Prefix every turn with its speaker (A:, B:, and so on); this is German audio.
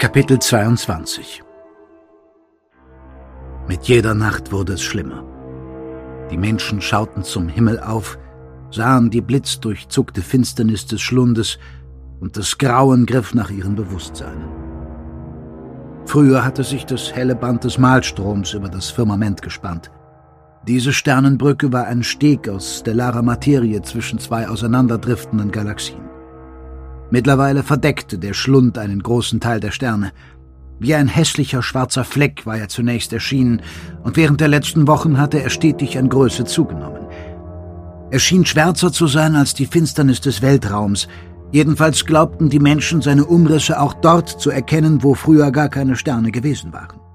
A: Kapitel 22. Mit jeder Nacht wurde es schlimmer. Die Menschen schauten zum Himmel auf, sahen die blitzdurchzuckte Finsternis des Schlundes, und das Grauen griff nach ihren Bewusstseinen. Früher hatte sich das helle Band des Malstroms über das Firmament gespannt. Diese Sternenbrücke war ein Steg aus stellarer Materie zwischen zwei auseinanderdriftenden Galaxien. Mittlerweile verdeckte der Schlund einen großen Teil der Sterne. Wie ein hässlicher schwarzer Fleck war er zunächst erschienen, und während der letzten Wochen hatte er stetig an Größe zugenommen. Er schien schwärzer zu sein als die Finsternis des Weltraums. Jedenfalls glaubten die Menschen seine Umrisse auch dort zu erkennen, wo früher gar keine Sterne gewesen waren.